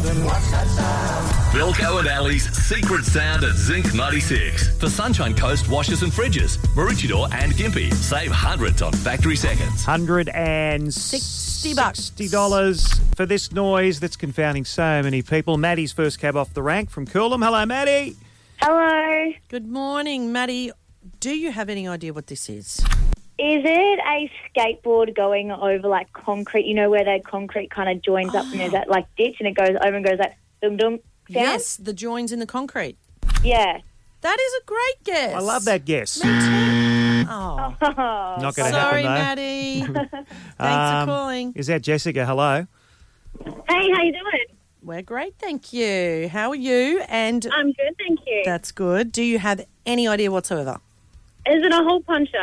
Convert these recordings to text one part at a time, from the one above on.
Bilko and Ali's Secret Sound at Zinc 96. For Sunshine Coast washers and fridges, Maroochydore and Gympie. Save hundreds on factory seconds. $160 $60 for this noise that's confounding so many people. Maddie's first cab off the rank from Coolum. Hello, Maddie. Hello. Good morning, Maddie. Do you have any idea what this is? Is it a skateboard going over like concrete? You know where the concrete kind of joins up and there's that like ditch and it goes over and goes like dum dum sound? Yes, the joins in the concrete. Yeah. That is a great guess. I love that guess. Me too. Oh, Not going to sorry, happen, though. Maddie. Thanks for calling. Is that Jessica? Hello. Hey, how you doing? We're great, thank you. How are you? And I'm good, thank you. that's good. Do you have any idea whatsoever? Is it a hole puncher?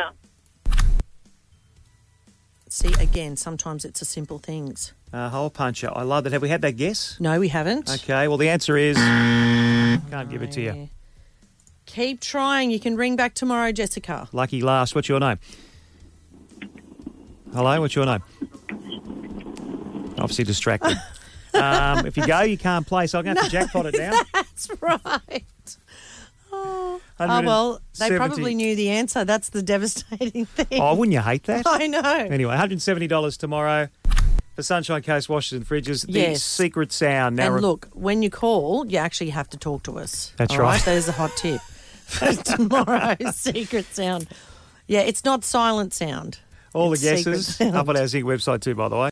See, again, sometimes it's the simple things. Hole puncher. I love that. Have we had that guess? No, we haven't. Okay, well, the answer is... Can't give it to you. Keep trying. You can ring back tomorrow, Jessica. Lucky last. What's your name? Hello, what's your name? Obviously distracted. If you go, you can't play, so I'm going to have to jackpot it now. That's right. Oh, well, they probably knew the answer. That's the devastating thing. Oh, wouldn't you hate that? I know. Anyway, $170 tomorrow for Sunshine Coast washers and fridges. The Yes. secret sound. Now, And look, when you call, you actually have to talk to us. That's all right. There's a hot tip for tomorrow's secret sound. Yeah, it's not silent sound. all the It's secret guesses sound. up on our Zing website too, by the way.